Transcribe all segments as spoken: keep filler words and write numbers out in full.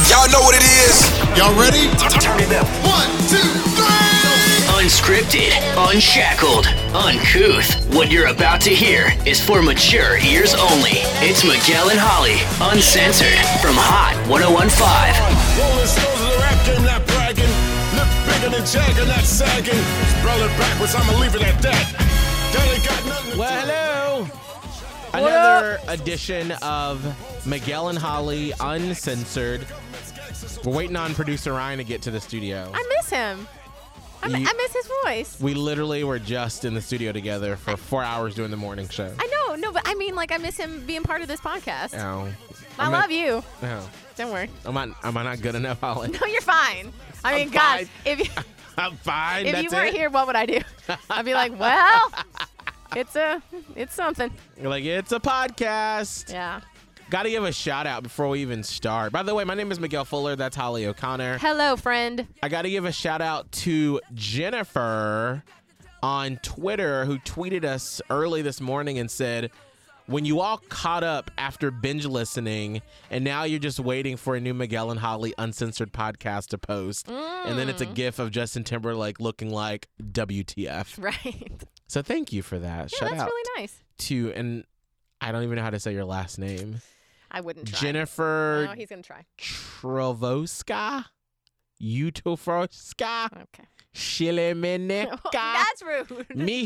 Y'all know what it is. Y'all ready? Turn it up. One, two, three. Unscripted, unshackled, uncouth. What you're about to hear is for mature ears only. It's Miguel and Holly, uncensored, from Hot one oh one point five. Rolling stones of the rap game, not bragging. Lift bigger than Jagger, not sagging. Spell it backwards, I'ma leave it at that. That ain't got nothing to Well, do. hello. Another edition of Miguel and Holly, uncensored. We're waiting on producer Ryan to get to the studio. I miss him. I, mi- You- I miss his voice. We literally were just in the studio together for four hours doing the morning show. I know, no, but I mean, like, I miss him being part of this podcast. Oh, I I'm love not- you. Oh, Don't worry. am I am I not good enough, Holly? No, you're fine. I mean, I'm God, fine. if you I'm fine. if That's you weren't it. here, what would I do? I'd be like, well, it's a, it's something. You're like, it's a podcast. Yeah. Got to give a shout out before we even start. By the way, my name is Miguel Fuller. That's Holly O'Connor. Hello, friend. I got to give a shout out to Jennifer on Twitter, who tweeted us early this morning and said, when you all caught up after binge listening and now you're just waiting for a new Miguel and Holly uncensored podcast to post. Mm. And then it's a gif of Justin Timberlake looking like W T F. Right. So thank you for that. Yeah, shout that's out really nice. to, and I don't even know how to say your last name. I wouldn't try. Jennifer No, he's gonna try. Trovoska, Utofroska, Okay. Shilemeneka, That's rude.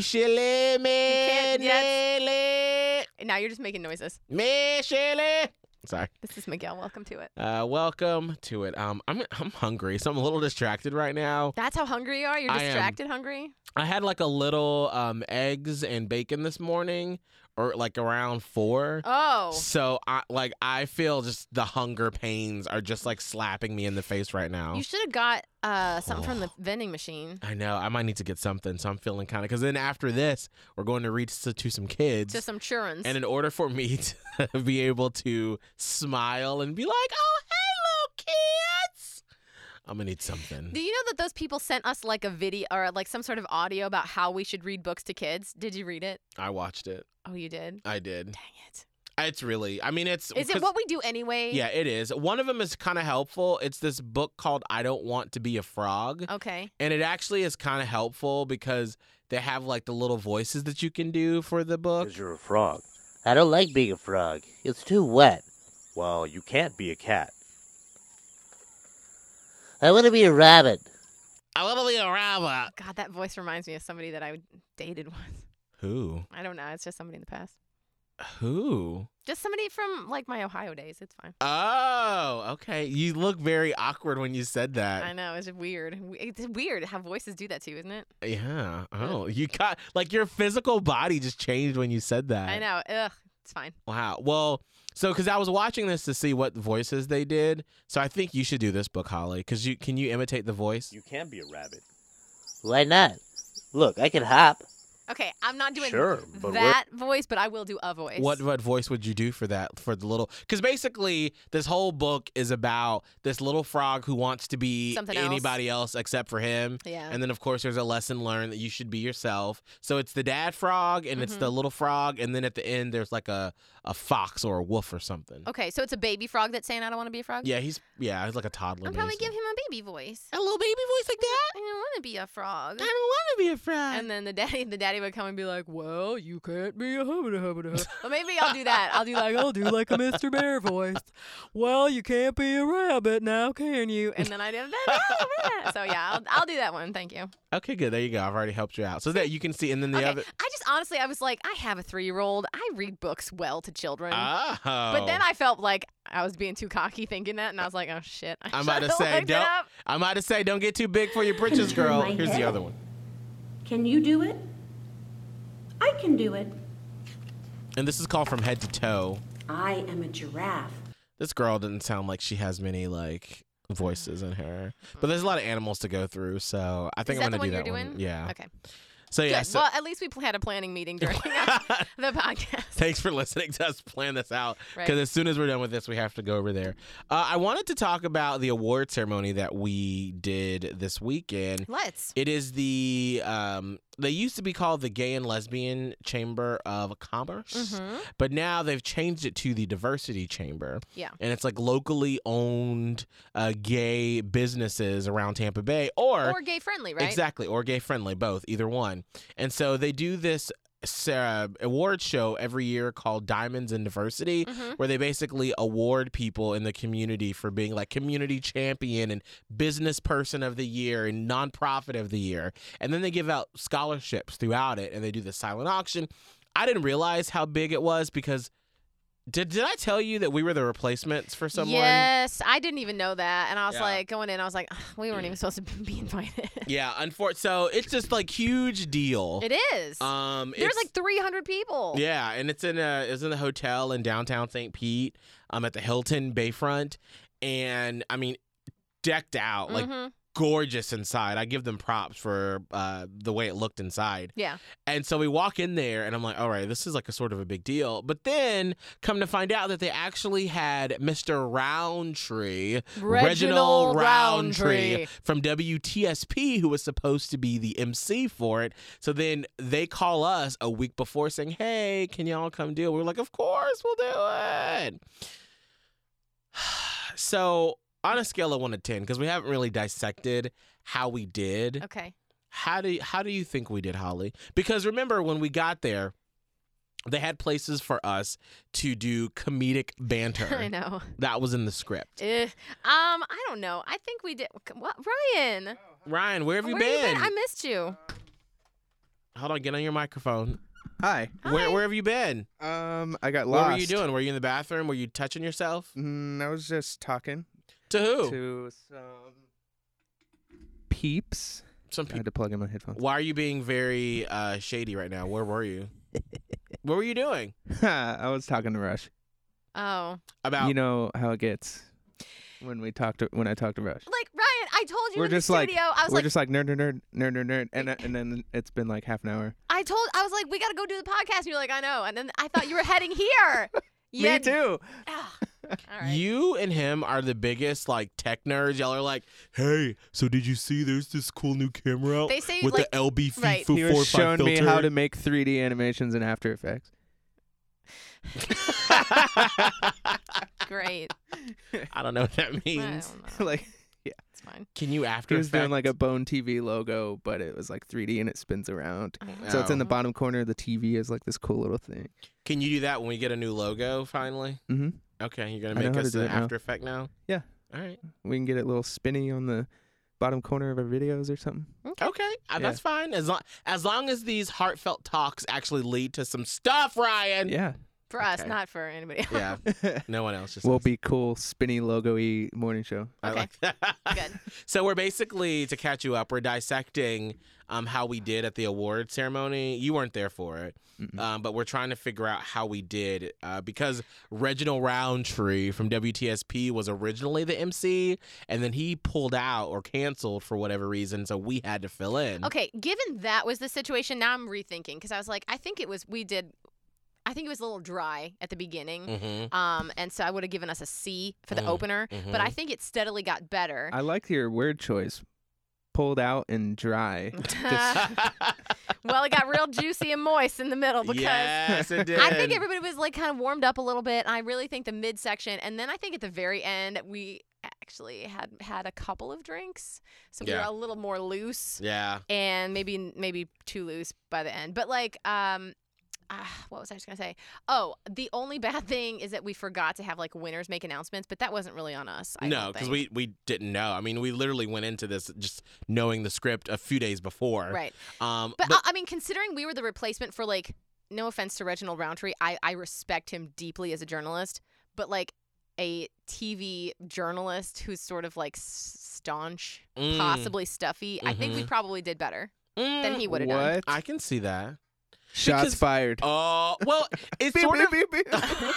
Mishilemenele, Now you're just making noises. Mishile. Sorry. This is Miguel. Welcome to it. Uh, welcome to it. Um, I'm I'm hungry, so I'm a little distracted right now. That's how hungry you are? You're I am. distracted hungry? I had like a little um eggs and bacon this morning, or like around four. Oh. So I like I feel just the hunger pains are just like slapping me in the face right now. You should have got uh, something from the vending machine. I know. I might need to get something. So I'm feeling kind of, because then after this, we're going to read to, to some kids. To some churns. And in order for me to be able to smile and be like, oh, hey, little kids, I'm going to need something. Do you know that those people sent us like a video or like some sort of audio about how we should read books to kids? Did you read it? I watched it. Oh, you did? I did. Dang it. It's really, I mean, it's. Is it 'cause- what we do anyway? Yeah, it is. One of them is kind of helpful. It's this book called I Don't Want to Be a Frog. Okay. And it actually is kind of helpful because they have like the little voices that you can do for the book. Because you're a frog. I don't like being a frog. It's too wet. Well, you can't be a cat. I want to be a rabbit. I want to be a rabbit. God, that voice reminds me of somebody that I dated once. Who? I don't know. It's just somebody in the past. Who? Just somebody from like my Ohio days. It's fine. Oh, okay. You look very awkward when you said that. I know. It's weird. It's weird how voices do that to you, isn't it? Yeah. Oh, you got like your physical body just changed when you said that. I know. Ugh. It's fine. Wow. Well, so because I was watching this to see what voices they did, so I think you should do this book, Holly. Because you can you imitate the voice? You can be a rabbit. Why not? Look, I can hop. Okay, I'm not doing Sure, but that voice, but I will do a voice. What what voice would you do for that, for the little? Because basically, this whole book is about this little frog who wants to be Something else. anybody else except for him. Yeah. And then, of course, there's a lesson learned that you should be yourself. So it's the dad frog, and it's Mhm. the little frog, and then at the end, there's like a, a fox or a wolf or something. Okay, so it's a baby frog that's saying I don't want to be a frog? Yeah, he's yeah, he's like a toddler. I'll probably maybe, give so- him a baby voice. a little baby voice like that. I don't want to be a frog. I don't want to be a frog. And then the daddy, the daddy would come and be like, "Well, you can't be a hubba hubba hubba." Well, maybe I'll do that. I'll do like I'll do like a Mister Bear voice. Well, you can't be a rabbit now, can you? And then I did that. So yeah, I'll, I'll do that one. Thank you. Okay, good. There you go. I've already helped you out, so that you can see. And then the Okay, other. I just honestly, I was like, I have a three-year-old. I read books well to children. Oh. But then I felt like I was being too cocky thinking that, and I was like, oh shit. I I'm about to should've say, looked it don't. up. I'm about to say, don't get too big for your britches, girl. my Here's the head. other one. Can you do it? I can do it. And this is called From Head to Toe. I am a giraffe. This girl doesn't sound like she has many like voices in her, but there's a lot of animals to go through. So I think Is I'm that gonna the do one you're that doing? one. Yeah. Okay. So yeah. Good. So, Well, at least we pl- had a planning meeting during the podcast. thanks for listening to us plan this out. Right. Because as soon as we're done with this, we have to go over there. Uh, I wanted to talk about the award ceremony that we did this weekend. Let's. It is the um, they used to be called the Gay and Lesbian Chamber of Commerce, Mhm. but now they've changed it to the Diversity Chamber. Yeah. And it's like locally owned uh, gay businesses around Tampa Bay, or, Or gay friendly, right? exactly, or gay friendly, both, either one. And so they do this uh, award show every year called Diamonds in Diversity, Mhm. where they basically award people in the community for being like community champion and business person of the year and nonprofit of the year. And then they give out scholarships throughout it, and they do the silent auction. I didn't realize how big it was because did did I tell you that we were the replacements for someone? Yes, I didn't even know that, and I was Yeah. like going in. I was like, "Ugh, we weren't even supposed to be invited. Yeah, unfortunately. So it's just like huge deal. It is. Um, There's it's- like three hundred people. Yeah, and it's in a it's in the hotel in downtown Saint Pete, um, at the Hilton Bayfront, and I mean, decked out, like Mhm. gorgeous inside. I give them props for uh the way it looked inside. Yeah. And so we walk in there, and I'm like, all right, this is like a sort of a big deal. But then come to find out that they actually had Mister Roundtree, Reginald Roundtree. from W T S P, who was supposed to be the M C for it. So then they call us a week before saying, hey, can y'all come do it? We're like, of course, we'll do it. So on a scale of one to ten, because we haven't really dissected how we did, Okay. how do you, how do you think we did, Holly? Because remember when we got there, they had places for us to do comedic banter. I know. That was in the script. Eh, um, I don't know. I think we did. What, Ryan? Ryan, where have you Where been? I missed you. Hold on, get on your microphone. Hi. Where Hi. where have you been? Um, I got What lost. were you doing? Were you in the bathroom? Were you touching yourself? Mm, I was just talking To who? to some peeps. Some I people. had to plug in my headphones. Why are you being very uh, shady right now? Where were you? What were you doing? I was talking to Rush. Oh. About You know how it gets when we talk to when I talk to Rush. Like, Ryan, I told you We're in just the like studio. I was we're like, just like nerd nerd nerd nerd nerd nerd, and and then it's been like half an hour. I told, I was like, we got to go do the podcast. And you're like, I know. And then I thought you were heading here. You Me had- too. Ah, all right. You and him are the biggest like tech nerds. Y'all are like, hey, so did you see there's this cool new camera out They say, with like- the L B right. FIFA He four was showing filter? me how to make three D animations in After Effects. Great. I don't know what that I means. don't know. like It's fine. Can you After he was doing Effects? like a Bone T V logo, but it was like three D and it spins around. So it's in the Oh. bottom corner of the T V is like this cool little thing. Can you do that when we get a new logo finally? Mm-hmm. Okay, you're I gonna know make how to us do an it now. After Effect now. Yeah. All right. We can get it a little spinny on the bottom corner of our videos or something. Okay, uh, that's fine. As long as long as these heartfelt talks actually lead to some stuff, Ryan. Yeah. For us, Okay. not for anybody else. Yeah. No one else. Just We'll us. be cool, spinny, logo-y morning show. I Okay. like that. Good. So we're basically, to catch you up, we're dissecting um, how we did at the award ceremony. You weren't there for it, um, but we're trying to figure out how we did uh, because Reginald Roundtree from W T S P was originally the M C, and then he pulled out or canceled for whatever reason, so we had to fill in. Okay, given that was the situation, now I'm rethinking because I was like, I think it was, we did, I think it was a little dry at the beginning. Mm-hmm. Um, and so I would have given us a C for the Mm, opener, but mhm. I think it steadily got better. I like your word choice. Pulled out and dry. Well, it got real juicy and moist in the middle because yes, it did. I think everybody was like kind of warmed up a little bit. And I really think the midsection, and then I think at the very end we actually had had a couple of drinks, so we Yeah. were a little more loose, Yeah. and maybe maybe too loose by the end. But like, um, ah, what was I just gonna say? Oh, the only bad thing is that we forgot to have like winners make announcements, but that wasn't really on us. I no, don't because think. we, we didn't know. I mean, we literally went into this just knowing the script a few days before. right. Um, But, but, I I mean, considering we were the replacement for like, no offense to Reginald Roundtree, I, I respect him deeply as a journalist, but like a T V journalist who's sort of like s- staunch, Mm. possibly stuffy, I think we Mhm. probably did better than mm, he would have done. What? I can see that. Shots Because- fired. Oh, well, it's Beep, sort beep, of beep, beep.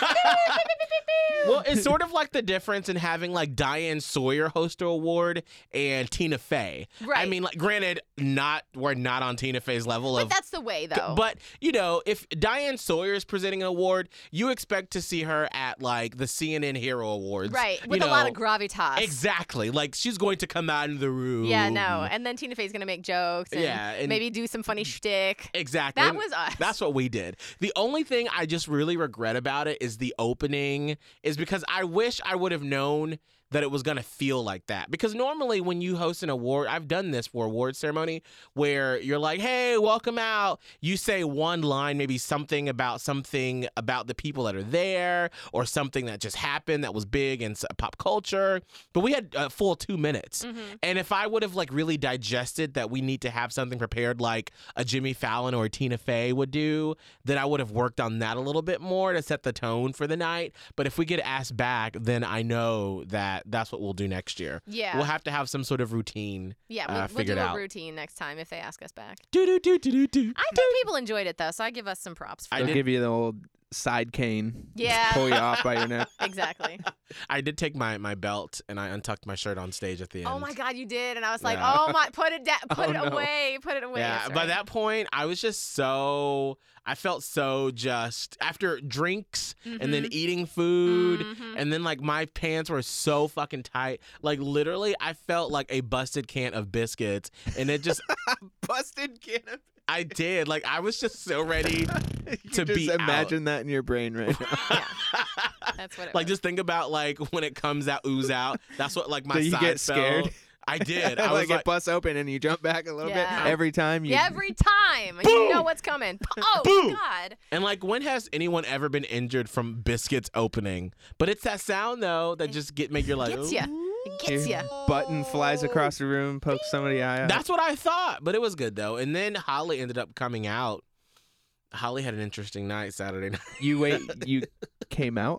well, it's sort of like the difference in having like Diane Sawyer host an award and Tina Fey. I Right. mean, like, granted, not we're not on Tina Fey's level But of. that's the way, though. But you know, if Diane Sawyer is presenting an award, you expect to see her at like the C N N Hero Awards, right, you with a lot know. of gravitas. Exactly, like she's going to come out in the room. Yeah, no. And then Tina Fey's gonna make jokes and, Yeah, and- maybe do some funny shtick. Exactly. That And was us. That's what we did. The only thing I just really regret about it is the opening, is because I wish I would have known that it was going to feel like that. Because normally when you host an award, I've done this for award ceremony where you're like, hey, welcome out. You say one line, maybe something about something about the people that are there or something that just happened that was big in s- pop culture. But we had a full two minutes. Mm-hmm. And if I would have like really digested that we need to have something prepared like a Jimmy Fallon or a Tina Fey would do, then I would have worked on that a little bit more to set the tone for the night. But if we get asked back, then I know that that's what we'll do next year. Yeah. We'll have to have some sort of routine Yeah, uh, we'll, we'll figured do a out. routine next time if they ask us back. Do, do, do, do, do, do. I think people enjoyed it, though, so I give us some props for I They'll did- give you the old side cane. Yeah. Pull you off by your neck. Exactly. I did take my, my belt and I untucked my shirt on stage at the end. Oh, my God, you did. And I was like, Yeah. oh, my, put it down. Put Oh, it no. away. Put it away. Yeah, That's by right. that point, I was just so. I felt so just after drinks and then eating food, Mhm. and then like my pants were so fucking tight. Like literally, I felt like a busted can of biscuits, and it just. Busted can of I did. Like I was just so ready You to just be out. imagine that in your brain right now. That's what it Like was. just think about like when it comes out, ooze out. That's what like my Do you side get felt. scared? I did. I like, was it like, busts open and you jump back a little Yeah. bit every time. You, Yeah, every time. You know what's coming. Oh, Boom. God. and like when has anyone ever been injured from biscuits opening? But it's that sound though that just get make you like. Gets "Ooh." ya. It gets your ya. button flies across the room, pokes somebody eye out. That's what I thought, but it was good though. And then Holly ended up coming out. Holly had an interesting night Saturday night. You wait. You came out.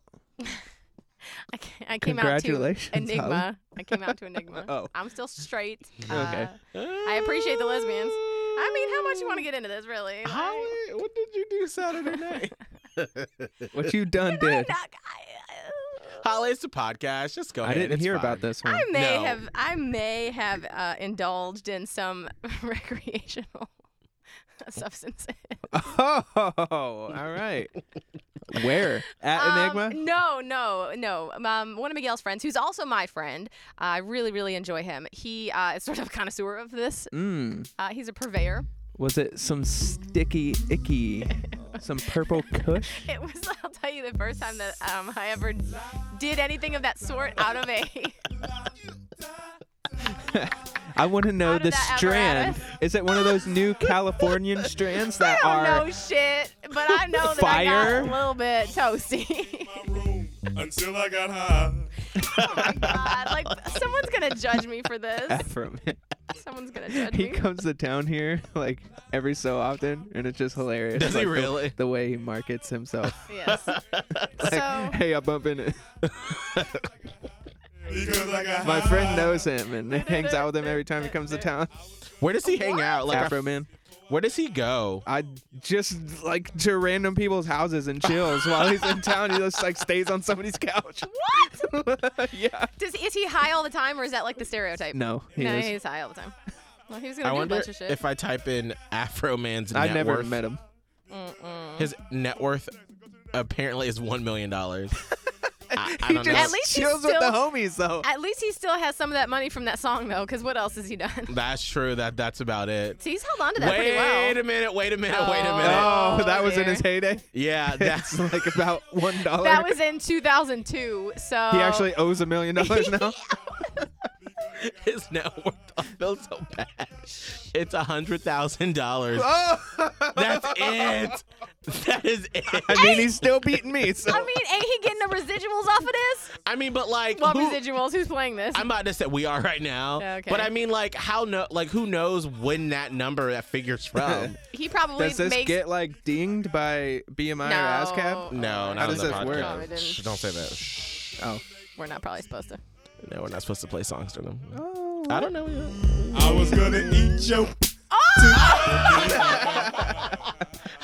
I ca- I came out to Congratulations, Enigma. I came out to Enigma. Oh. I'm still straight. Okay. Uh, I appreciate the lesbians. I mean, how much you want to get into this, really? Like, Holly, what did you do Saturday night? What you done can I did. not- I- Holly, it's a podcast. Just go I ahead. didn't It's hear fine. about this one. I may No. have I may have uh, indulged in some recreational substances. Oh, all right. Where? At Um, Enigma? No, no, no. Um, one of Miguel's friends, who's also my friend, uh, I really, really enjoy him. He uh, is sort of a connoisseur of this. Mm. Uh, he's a purveyor. Was it some sticky icky, some purple kush? It was, I'll tell you, the first time that um, I ever did anything of that sort out of a. I want to know Out of the that strand. apparatus. Is it one of those new Californian strands that I don't are know shit, but I know that Fire? I got a little bit toasty. Until I got high. Oh my God, like someone's gonna judge me for this. Afro? Someone's gonna judge He me. comes to town here like every so often, and it's just hilarious. Does he like, the- really? The, way he markets himself. Yes. Like, So hey, I bump into Because I got my high. friend knows him and hangs out with him every time he comes to town. Where does he hang out? Like, Afro I- man. where does he go? I just like to random people's houses and chills while he's in town. He just like stays on somebody's couch. What? Yeah. does is he high all the time, or is that like the stereotype? No, he no, is. he's high all the time. Well, he was gonna I do a wonder bunch of shit. if I type in Afro Man's I net never worth. met him. His net worth apparently is one million dollars. I, I He don't just know. At least he's chills with the still- homies though. At least he still has some of that money from that song, though, because what else has he done? That's true. That that's about it. See, he's held on to that pretty Wait well. a minute. Wait a minute. Wait a Oh. minute. Oh, Oh, that was in dear. his heyday. Yeah, that's That's like about one dollar. That was in two thousand two, so He actually owes a million dollars now. his net worth. I feel so bad. It's a hundred thousand dollars. Oh, That's it. That is it. I mean, he's still beating me. So. I mean, ain't he getting the residuals off of this? I mean, but like, What who- residuals? Who's playing this? I'm about to say we are right now. Okay. But I mean, like, how no, like, who knows when that number, that figure's from? he probably Does this makes. get like dinged by B M I no. or ASCAP? No, not How on does the this work? podcast. No, it didn't. Shh, don't say that. Shh. Oh. We're not probably supposed to. No, we're not supposed to play songs to them. Oh. I don't know. I was gonna eat your.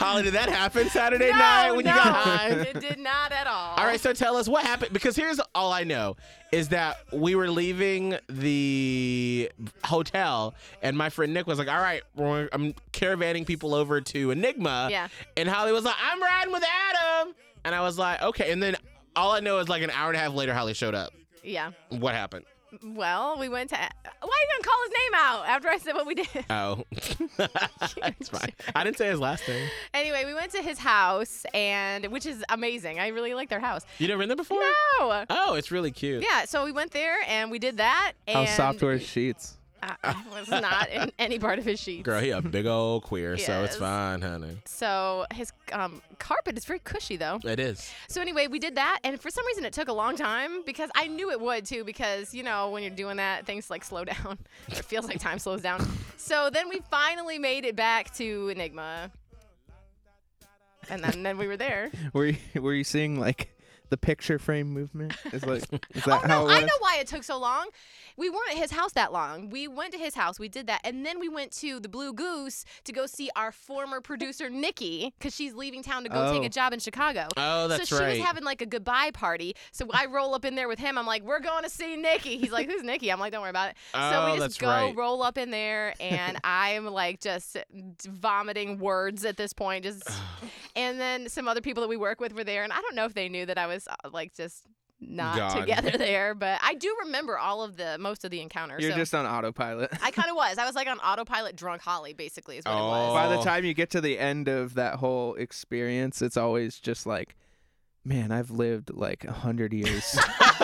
Holly, did that happen Saturday no, night when no, you got high? It did not at all. All right, so tell us what happened, because here's all I know is that we were leaving the hotel, and my friend Nick was like, all right, we're, I'm caravanning people over to Enigma. Yeah. And Holly was like, I'm riding with Adam. And I was like, okay. And then all I know is like an hour and a half later, Holly showed up. Yeah. What happened? Well, we went to. Why are you gonna call his name out after I said what we did? Oh, it's fine. I didn't say his last name. Anyway, we went to his house, and which is amazing. I really like their house. You never been there before? No. Oh, it's really cute. Yeah, so we went there and we did that. And How soft were his sheets? I was not in any part of his sheets. Girl, he a big old queer, so it's Yes. fine, honey. So his um, carpet is very cushy, though. It is. So anyway, we did that, and for some reason it took a long time because I knew it would too. Because you know when you're doing that, things like slow down. Or it feels like time slows down. So then we finally made it back to Enigma, and then then we were there. Were you, were you seeing like the picture frame movement? Is like is that Oh how no, it was? I know why it took so long. We weren't at his house that long. We went to his house, we did that, and then we went to the Blue Goose to go see our former producer Nikki because she's leaving town to go take Oh. a job in Chicago. Oh, that's so she right. was having like a goodbye party. So I roll up in there with him. I'm like, we're going to see Nikki. He's like, who's Nikki? I'm like, don't worry about it. so Oh, we that's just go right. roll up in there, and I'm like just vomiting words at this point. Just and then some other people that we work with were there, and I don't know if they knew that I was uh, like just. Not God. together there, but I do remember all of the most of the encounters. You're so just on autopilot. I kind of was. I was like on autopilot, drunk Holly, basically, is what it Oh. was. By the Oh. time you get to the end of that whole experience, it's always just like, man, I've lived like a hundred years.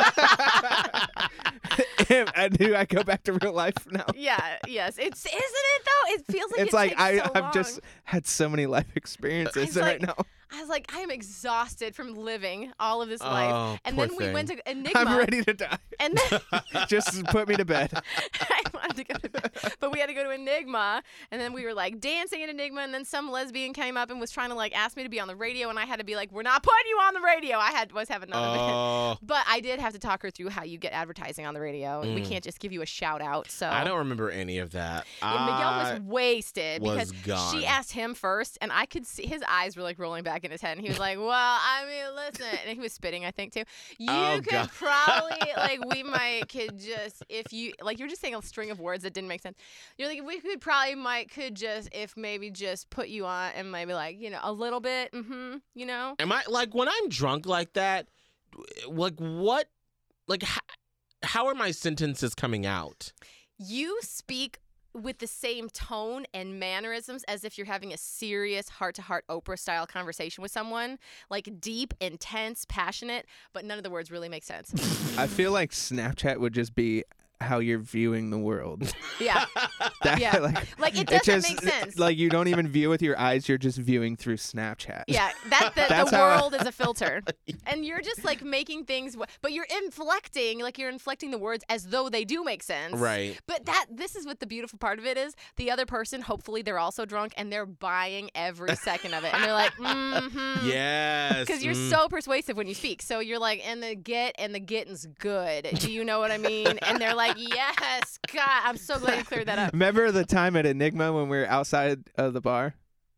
And do I go back to real life now? Yeah, yes. It's isn't it though? It feels like It's it like takes I, so I've long. just had so many life experiences It's right like- now. I was like, I am exhausted from living all of this Oh, life. And poor then we thing. went to Enigma. I'm ready to die. And then Just put me to bed. I wanted to go to bed. But we had to go to Enigma, and then we were like dancing at Enigma, and then some lesbian came up and was trying to like ask me to be on the radio, and I had to be like, we're not putting you on the radio. I had was having none of it. Oh, But I did have to talk her through how you get advertising on the radio. We can't just give you a shout out. So I don't remember any of that. Yeah, Miguel I- was wasted was because gone. she asked him first, and I could see his eyes were like rolling back in his head, and he was like, "Well, I mean, listen," and he was spitting, I think too. You Oh, could God. probably like we might could just if you like you're just saying a string of words that didn't make sense. You're like we could probably might could just if maybe just put you on and maybe like you know a little bit, mm-hmm, you know. Am I like when I'm drunk like that? Like what? Like how, how are my sentences coming out? You speak with the same tone and mannerisms as if you're having a serious heart-to-heart Oprah-style conversation with someone, like deep, intense, passionate, but none of the words really make sense. I feel like Snapchat would just be how you're viewing the world. Yeah. That, Yeah. like, Like, it it's doesn't just, make sense. Like you don't even view with your eyes; you're just viewing through Snapchat. Yeah, that the, That's the how I- world is a filter, and you're just like making things, w- but you're inflecting, like you're inflecting the words as though they do make sense. Right. But that this is what the beautiful part of it is. The other person, hopefully, they're also drunk and they're buying every second of it, and they're like, mm-hmm. Yes. Because you're mm. so persuasive when you speak. So you're like, and the get and the getting's good. Do you know what I mean? And they're like, yes, God, I'm so glad you cleared that up. Remember the time at Enigma when we were outside of the bar,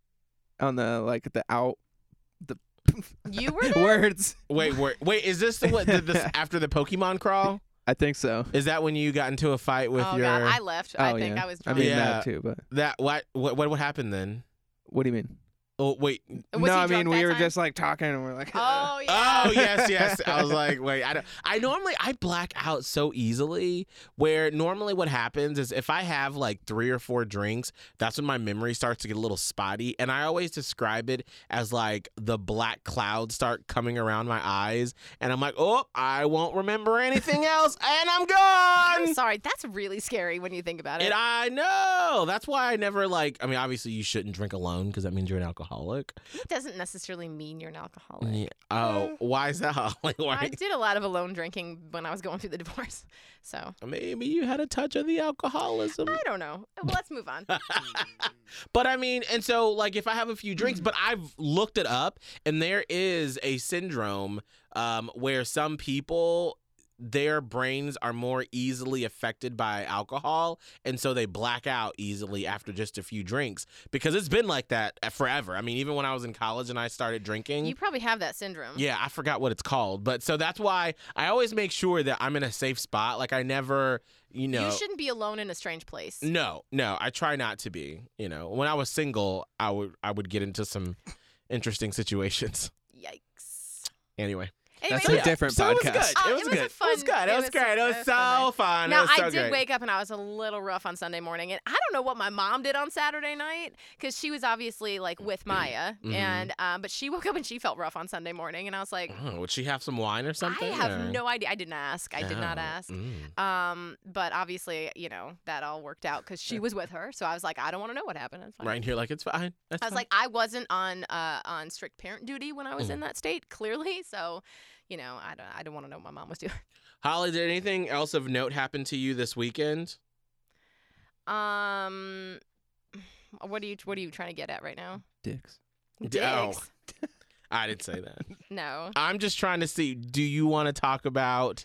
on the like the out the You were there? words. Wait, wait, wait. Is this the what? Did this after the Pokemon crawl? I think so. Is that when you got into a fight with Oh, your? God, I left. I oh think yeah. I was I drunk. mean Yeah. that too, but that what? What? What happened then? what do you mean? Oh wait. Was no, he I drunk mean we that were time? just like talking and we're like, Oh, yeah. Oh yes, yes. I was like, wait, I don't. I normally I black out so easily. Where normally what happens is if I have like three or four drinks, that's when my memory starts to get a little spotty, and I always describe it as like the black clouds start coming around my eyes, and I'm like, oh, I won't remember anything else, and I'm I'm gone. sorry. That's really scary when you think about it. And I know that's why I never like. I mean, obviously you shouldn't drink alone because that means you're an alcoholic. It doesn't necessarily mean you're an alcoholic. Yeah. Oh, why is that? Like, I why? did a lot of alone drinking when I was going through the divorce. So Maybe you had a touch of the alcoholism. I don't know. Well, let's move on. But I mean, and so like if I have a few drinks, but I've looked it up, and there is a syndrome um, where some people their brains are more easily affected by alcohol, and so they black out easily after just a few drinks, because it's been like that forever. I mean, even when I was in college and I started drinking. You probably have that syndrome. Yeah, I forgot what it's called. But so that's why I always make sure that I'm in a safe spot. Like I never, you know. You shouldn't be alone in a strange place. No, no, I try not to be. You know, when I was single, I would I would get into some interesting situations. Yikes. Anyway. Anyway, That's a yeah. different So it was podcast. good. Uh, It was it was good. a fun- It was good. It it was was great. a- It was it was so fun. fun. It Now, was so I did great. wake up and I was a little rough on Sunday morning, and I don't know what my mom did on Saturday night because she was obviously like with Maya, Mhm. and um, but she woke up and she felt rough on Sunday morning, and I was like, Oh, would she have some wine or something? I have or- no idea. I didn't ask. I did not Oh, ask. mm. Um, but obviously, you know, that all worked out because she was with her. So I was like, I don't want to know what happened. It's fine. Right here, like it's fine. That's I was fine. like, I wasn't on uh, on strict parent duty when I was Mm. in that state, clearly. So, you know, I don't I don't want to know what my mom was doing. Holly, did anything else of note happen to you this weekend? Um, what are you what are you trying to get at right now? Dicks. D- oh. Dicks? I didn't say that. No. I'm just trying to see. Do you want to talk about?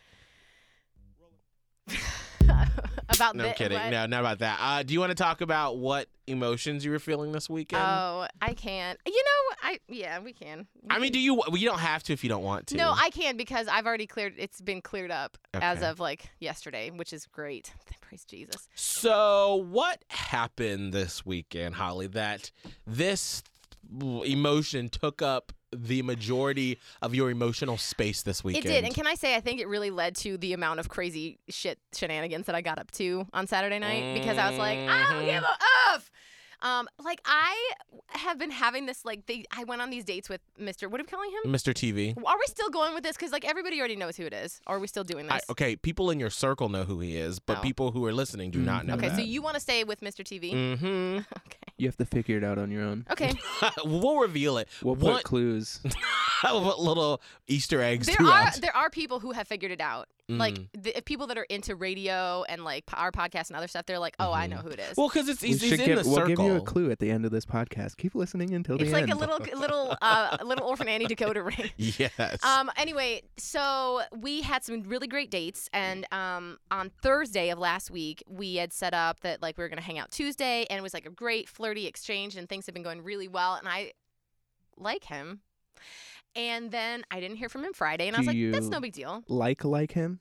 About No, thi- I'm kidding. what? No, not about that. Uh, do you want to talk about what emotions you were feeling this weekend? Oh, I can't. You know, I yeah, we can. We I mean, can- do you? Well, you don't have to if you don't want to. No, I can because I've already cleared. It's been cleared up as Okay. of like yesterday, which is great. Praise Jesus. So, what happened this weekend, Holly, that this emotion took up the majority of your emotional space this weekend? It did, and can I say I think it really led to the amount of crazy shit shenanigans that I got up to on Saturday night because I was like, I don't Mhm. give a F. Um, like I have been having this like they. I went on these dates with Mister What are we calling him? Mister T V. Are we still going with this? Because like everybody already knows who it is. Or are we still doing I, this? okay, people in your circle know who he is, but Oh. people who are listening do not know. Okay, that. so you want to stay with Mister T V? Mm-hmm. Okay. You have to figure it out on your own. Okay. We'll reveal it. We'll put What, clues. what little Easter eggs There throughout? are there are people who have figured it out. Like Mm. the people that are into radio and like p- our podcast and other stuff. They're like, oh, I know who it is. Well, because it's We he's, he's should in give- the we'll circle. give you a clue at the end of this podcast. Keep listening until it's the like end. a little little uh, little orphan Annie Dakota ring. Yes. Um. Anyway, so we had some really great dates, and um, on Thursday of last week, we had set up that like we were gonna hang out Tuesday, and it was like a great flirty exchange, and things have been going really well, and I like him. And then I didn't hear from him Friday, and I was Do like, that's you- no big deal. like like him.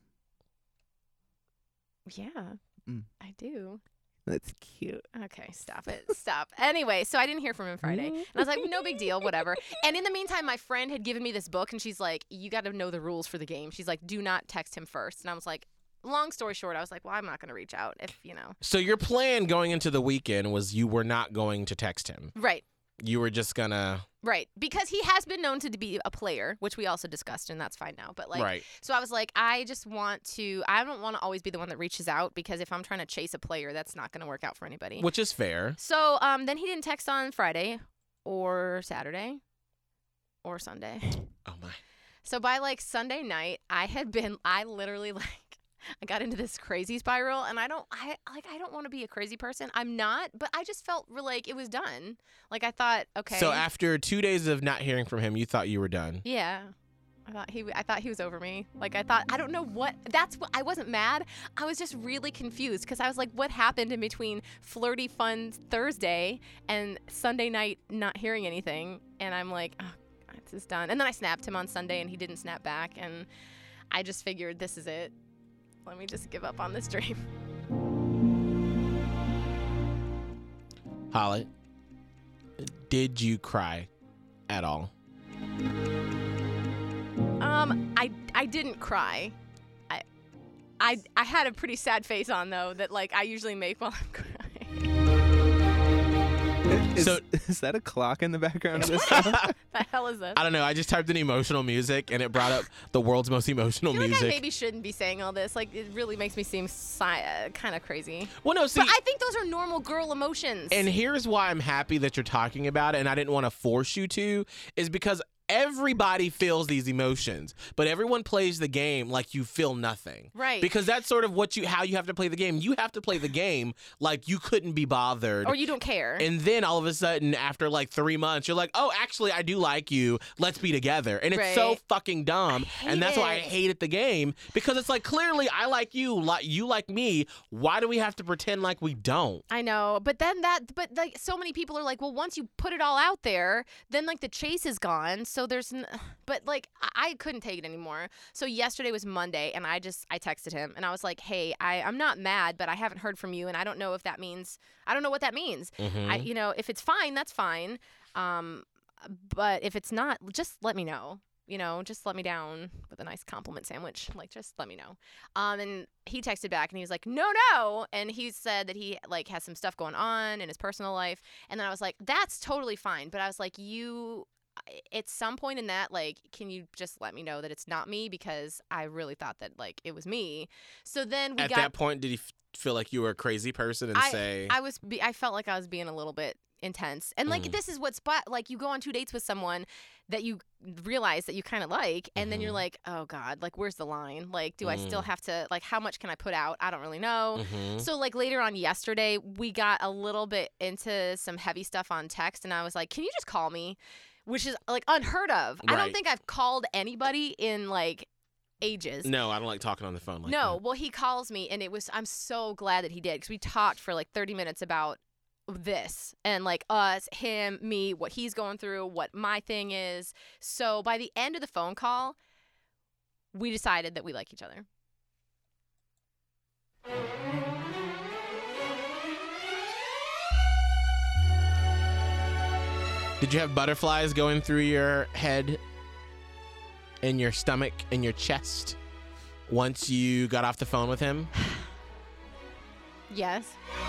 Yeah, Mm. I do. That's cute. Okay, stop it. Stop. Anyway, so I didn't hear from him Friday. And I was like, no big deal, whatever. And in the meantime, my friend had given me this book, and she's like, you got to know the rules for the game. She's like, do not text him first. And I was like, long story short, I was like, well, I'm not going to reach out if, you know. So your plan going into the weekend was you were not going to text him. Right. You were just gonna Right. Because he has been known to be a player, which we also discussed, and that's fine now. But like, right. so I was like, I just want to, I don't want to always be the one that reaches out because if I'm trying to chase a player, that's not going to work out for anybody. Which is fair. So um, then he didn't text on Friday or Saturday or Sunday. Oh my. So by like Sunday night, I had been, I literally like, I got into this crazy spiral, and I don't, I like, I don't want to be a crazy person. I'm not, but I just felt re- like it was done. Like I thought, okay. So after two days of not hearing from him, you thought you were done. Yeah. I thought he, I thought he was over me. Like I thought, I don't know what. That's what I wasn't mad. I was just really confused because I was like, what happened in between flirty fun Thursday and Sunday night not hearing anything? And I'm like, oh, this is done. And then I snapped him on Sunday, and he didn't snap back, and I just figured this is it. Let me just give up on this dream. Holly, did you cry at all? Um, I I didn't cry. I I I had a pretty sad face on though that like I usually make while I'm crying. Is, So- is that a clock in the background of this song? The hell is this? I don't know. I just typed in emotional music and it brought up the world's most emotional I feel like music. I maybe shouldn't be saying all this. Like, it really makes me seem si- uh, kind of crazy. well, no, see, But I think those are normal girl emotions. and here's why I'm happy that you're talking about it, and I didn't want to force you to, is because everybody feels these emotions, but everyone plays the game like you feel nothing. Right. Because that's sort of what you how you have to play the game. You have to play the game like you couldn't be bothered. Or you don't care. And then all of a sudden, after like three months, you're like, oh, actually, I do like you. Let's be together. And it's Right. so fucking dumb. hate And that's why I it. hated the game, because it's like, clearly, I like you, like you like me. Why do we have to pretend like we don't? I know, but then that, but like so many people are like, well, once you put it all out there, then like the chase is gone. So there's, n- but like I, I couldn't take it anymore. So yesterday was Monday, and I just I texted him and I was like, hey, I I'm not mad, but I haven't heard from you, and I don't know if that means I don't know what that means. Mhm. I you know if it's fine, that's fine. Um, but if it's not, just let me know. You know, just let me down with a nice compliment sandwich. Like, just let me know. Um, and he texted back and he was like, no, no. And he said that he like has some stuff going on in his personal life. And then I was like, that's totally fine. But I was like, you, at some point in that, like, can you just let me know that it's not me? Because I really thought that like it was me. So then we At got. that point, did he f- feel like you were a crazy person and I, say, I was, be- I felt like I was being a little bit intense. And like, Mm. this is what's, but like, you go on two dates with someone that you realize that you kind of like, and then you're Mhm. like, oh God, like, where's the line? Like, do I still Mm. have to, like, how much can I put out? I don't really know. Mhm. So like later on yesterday, we got a little bit into some heavy stuff on text, and I was like, can you just call me? Which is like unheard of. I don't Right. think I've called anybody in like ages. no, I don't like talking on the phone like No, that. well, he calls me, and it was, I'm so glad that he did, because we talked for like thirty minutes about this and like us, him, me, what he's going through, what my thing is. So by the end of the phone call, we decided that we like each other. Did you have butterflies going through your head, in your stomach, in your chest once you got off the phone with him? Yes.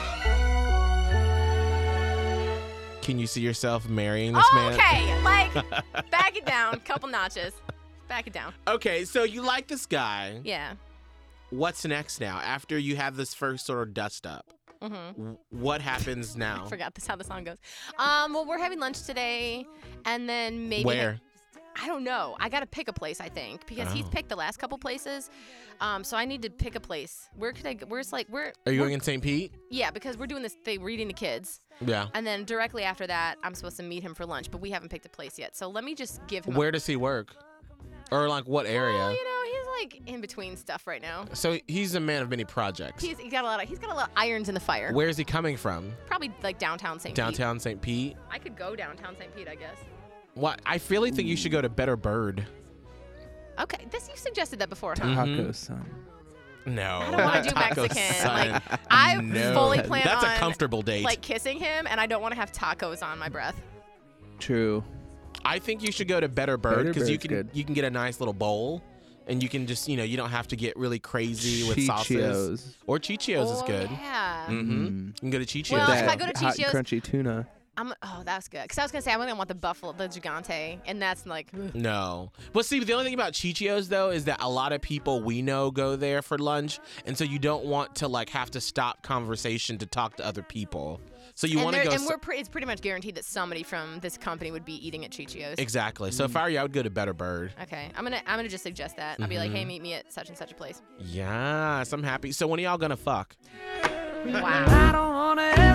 Can you see yourself marrying this Oh, man? okay. Like, back it down. Couple notches. Back it down. Okay, so you like this guy. Yeah. What's next now? After you have this first sort of dust up, Mm-hmm. w- what happens now? I forgot this how the song goes. Um. Well, we're having lunch today, and then maybe. Where? I don't know. I got to pick a place, I think, because he's Oh. picked the last couple places. Um. So I need to pick a place. Where could I? g- Where's like where? Are you where- going in Saint Pete? Yeah, because we're doing this thing, reading to kids, Yeah. and then directly after that, I'm supposed to meet him for lunch, but we haven't picked a place yet. So let me just give him. Where does he work? Or like what A, area? well, you know, he's like in between stuff right now. So he's a man of many projects. He's he got a lot of he's got a lot of irons in the fire. Where is he coming from? Probably like downtown Saint Pete. Downtown Saint Pete? I could go downtown Saint Pete, I guess. What? I really think you should go to Better Bird. Okay, this you suggested that before, huh? Mhm. Taco son. No. I don't wanna do Taco Mexican. Sun. Like, I no. fully plan That's on a comfortable date. like kissing him, and I don't want to have tacos on my breath. True. I think you should go to Better Bird Better because you Bird's can good. you can get a nice little bowl, and you can just you know you don't have to get really crazy with sauces. Chichios. Or Chichios is Oh, good. Yeah. Mm-hmm. Mm. You can go to Chichios. Well, if That I go to hot Chichios- crunchy tuna. I'm oh, that's good. Cause I was gonna say I'm gonna want the buffalo, the gigante, and that's like ugh. No. Well, see, the only thing about Chichios, though, is that a lot of people we know go there for lunch, and so you don't want to, like, have to stop conversation to talk to other people. So you and, want to there- go... and s- we're pre- it's pretty much guaranteed that somebody from this company would be eating at Chichios. Exactly. So if I were you, I would go to Better Bird. Okay, I'm gonna I'm gonna just suggest that. I'll be like, hey, Mm-hmm. meet me at such and such a place. Yes, I'm happy. So when are y'all gonna fuck? Wow.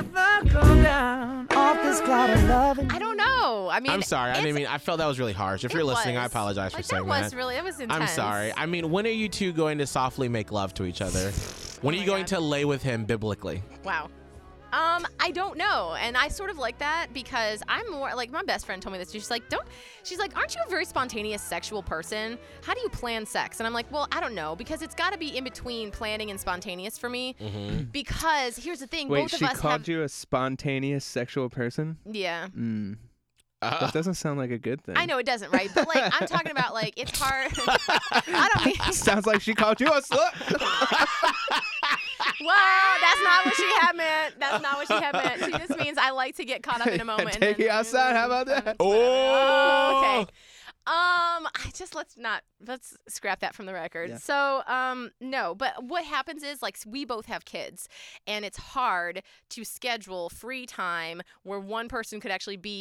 I don't know. I mean, I'm sorry. I it's- didn't mean... I felt that was really harsh. If it you're listening, I was. apologize like, for saying that. was that. really it was intense. I'm sorry. I mean, when are you two going to softly make love to each other? When are Oh you my going God. to lay with him biblically? Wow. Um, I don't know, and I sort of like that because I'm more like my best friend told me this. She's like, don't. She's like, aren't you a very spontaneous sexual person? How do you plan sex? And I'm like, well, I don't know because it's got to be in between planning and spontaneous for me. Mm-hmm. Because here's the thing, Wait, both she of us called have. you a spontaneous sexual person? Yeah. Mm. Uh, That doesn't sound like a good thing. I know it doesn't, right? But like, I'm talking about like it's hard. I don't mean. Sounds like she called you a slut. Well, that's not what she had meant. That's not what she had meant. She just means I like to get caught up in a moment. and Take then- you outside. How about that? Oh! Okay. Um, I just let's not let's scrap that from the record. Yeah. So, um, no, but what happens is like we both have kids, and it's hard to schedule free time where one person could actually be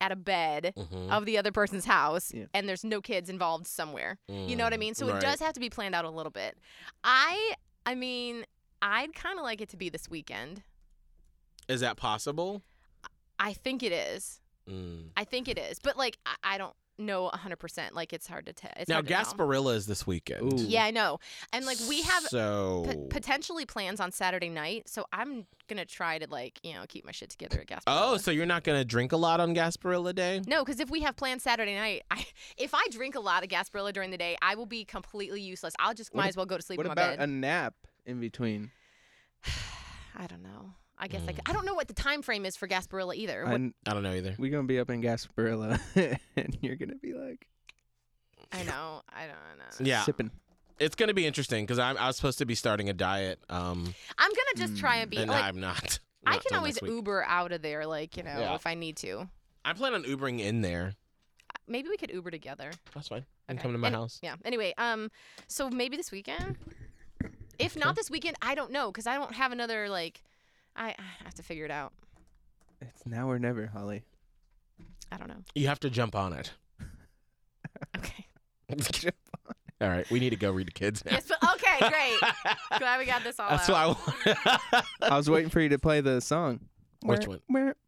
at a bed Mhm. of the other person's house Yeah. and there's no kids involved somewhere. You know what I Mm, mean? So right. it does have to be planned out a little bit. I I mean, I'd kind of like it to be this weekend. Is that possible? I think it is. Mm. I think it is. But like I, I don't know one hundred percent. Like it's hard to tell. Now, hard to tell. Gasparilla is this weekend. Ooh. Yeah, I know. And like we have so p- potentially plans on Saturday night, so I'm gonna try to like you know keep my shit together at Gasparilla. oh, so you're not gonna drink a lot on Gasparilla Day? No, because if we have plans Saturday night, I if I drink a lot of Gasparilla during the day, I will be completely useless. I'll just What might ab- as well go to sleep What in my about bed. a nap in between? I don't know. I guess Mm. like I don't know what the time frame is for Gasparilla either. What, And I don't know either. we're gonna be up in Gasparilla, and you're gonna be like I know. I don't know. Yeah, sipping. it's gonna be interesting because I'm I was supposed to be starting a diet. Um, I'm gonna just try and be and like I'm not. I Not can till always next week. Uber out of there, like you know, Yeah. if I need to. I plan on Ubering in there. Maybe we could Uber together. That's fine. And Okay. come to my Any- house. Yeah. Anyway, um, so maybe this weekend. If not this weekend, I don't know because I don't have another like. I, I have to figure it out. It's now or never, Holly. I don't know. You have to jump on it. Okay. All right, we need to go read the kids now. Yes, but okay, great. Glad we got this all That's out. why I. I was waiting for you to play the song. Which one?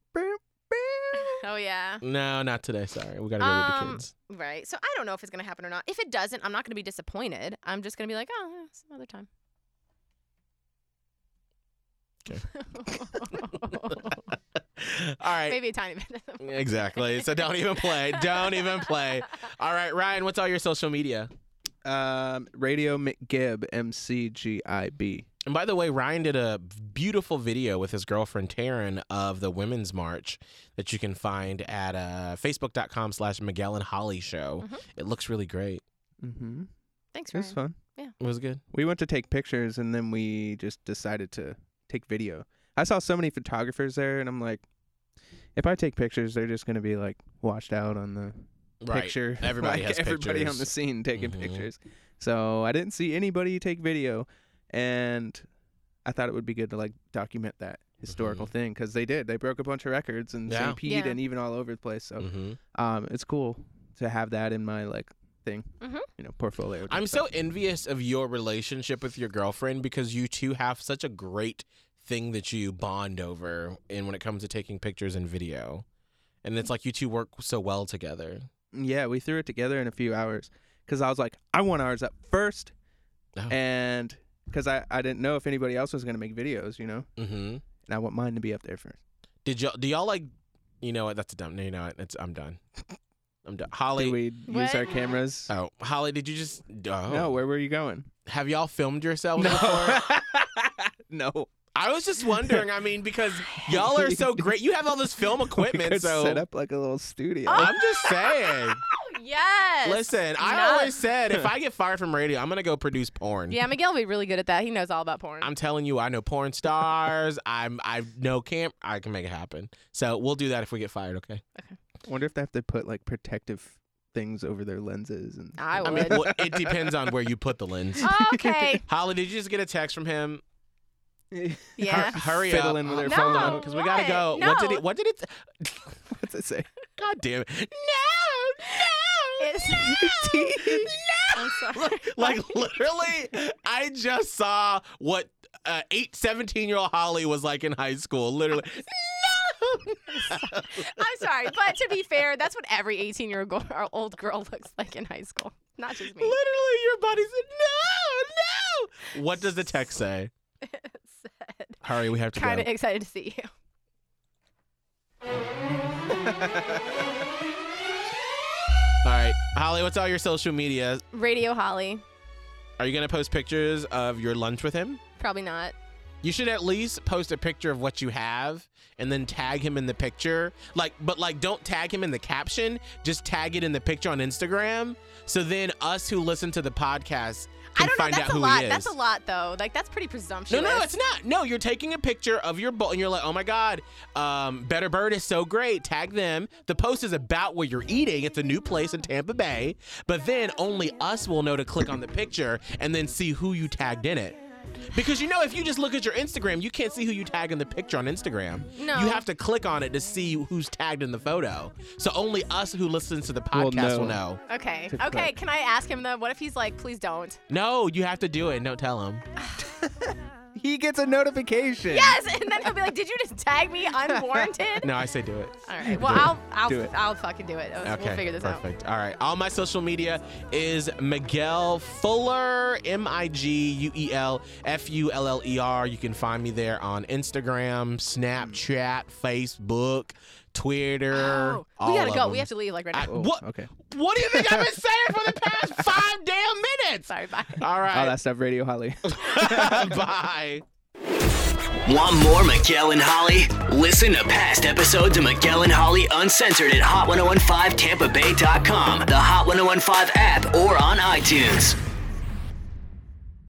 Oh yeah. No, not today. Sorry, we gotta go read the Um, kids. Right. So I don't know if it's gonna happen or not. If it doesn't, I'm not gonna be disappointed. I'm just gonna be like, oh, yeah, some other time. All right. Maybe a tiny bit. Exactly. So don't even play. Don't even play. All right, Ryan, what's all your social media? Um, Radio McGib, M C G I B. And by the way, Ryan did a beautiful video with his girlfriend Taryn of the Women's March that you can find at uh, facebook.com slash Miguel and Holly Show. Mhm. It looks really great. Mm-hmm. Thanks, It was Ryan. fun. It was good. We went to take pictures, and then we just decided to take video. I saw so many photographers there, and I'm like, if I take pictures, they're just gonna be like washed out on the Right. picture. Everybody Like, has everybody on pictures. the scene taking Mhm. pictures. So I didn't see anybody take video, and I thought it would be good to like document that historical Mhm. thing because they did. They broke a bunch of records in Yeah. Saint Pete Yeah. and even all over the place. So hmm um, it's cool to have that in my like thing, Mhm. you know, portfolio. I'm so envious of your relationship with your girlfriend because you two have such a great thing that you bond over and when it comes to taking pictures and video. And it's like you two work so well together. Yeah, we threw it together in a few hours because I was like, I want ours up first, Oh. and because I, I didn't know if anybody else was gonna make videos, you know, Mm-hmm. and I want mine to be up there first. Did y'all, do y'all like, you know what, that's a dumb, no, you know what, it's, I'm done. I'm done. Holly. Do we use our What? cameras? Oh, Holly, did you just, oh. No, where were you going? Have y'all filmed yourselves before? No. I was just wondering, I mean, because y'all are so great. You have all this film We equipment, could so set up like a little studio. I'm just saying. Oh, yes. Listen, I Not- always said if I get fired from radio, I'm gonna go produce porn. Yeah, Miguel will be really good at that. He knows all about porn. I'm telling you, I know porn stars. I'm I know camp. I can make it happen. So we'll do that if we get fired. Okay. I wonder if they have to put like protective things over their lenses and. I I mean, would. well, it depends on where you put the lens. Okay. Holly, did you just get a text from him? Yeah. Hur- hurry Fiddling up, with her No. phone. because we gotta What? go. What did No. it? What did it? What's it say? God damn it! No, no, It's- I'm sorry. like literally, I just saw what uh, eight, seventeen year old Holly was like in high school. Literally, no. I'm sorry, but to be fair, that's what every eighteen year old or old girl looks like in high school. Not just me. Literally, your body said no, no. What does the text say? It said, Hurry, we have to kind go. of excited to see you. All right, Holly, what's all your social media? Radio Holly. Are you gonna post pictures of your lunch with him? Probably not. You should at least post a picture of what you have and then tag him in the picture. Like, but like, don't tag him in the caption. Just tag it in the picture on Instagram. So then us who listen to the podcast I can don't know. find That's out a who lot. he is. That's a lot, though. Like that's pretty No, presumptuous. no, it's not. No, you're taking a picture of your bowl and you're like, oh my God, um, Better Bird is so great. Tag them. The post is about what you're eating. It's a new place in Tampa Bay. But then only us will know to click on the picture and then see who you tagged in it. Because, you know, if you just look at your Instagram, you can't see who you tag in the picture on Instagram. No. You have to click on it to see who's tagged in the photo. So only us who listens to the Will podcast will know. know. Okay. To Okay. click. Can I ask him though? What if he's like, please don't? No, you have to do it and don't tell him. He gets a notification. Yes, and then he'll be like, "Did you just tag me unwarranted?" No, I say do it. All right. Well, I'll I'll Do it. I'll fucking do it. Okay, We'll figure this out. perfect. All right. All my social media is Miguel Fuller, M I G U E L F U L L E R. You can find me there on Instagram, Snapchat, Facebook, Twitter. Oh, all we gotta of go. them. We have to leave like right now. I- Oh, what? Okay. What do you think I've been saying for the past five damn minutes? Sorry. Bye. All Oh, right. that stuff, Radio Holly. Bye. Want more Miguel and Holly? Listen to past episodes of Miguel and Holly Uncensored at hot ten fifteen tampa bay dot com, the Hot ten fifteen app, or on iTunes.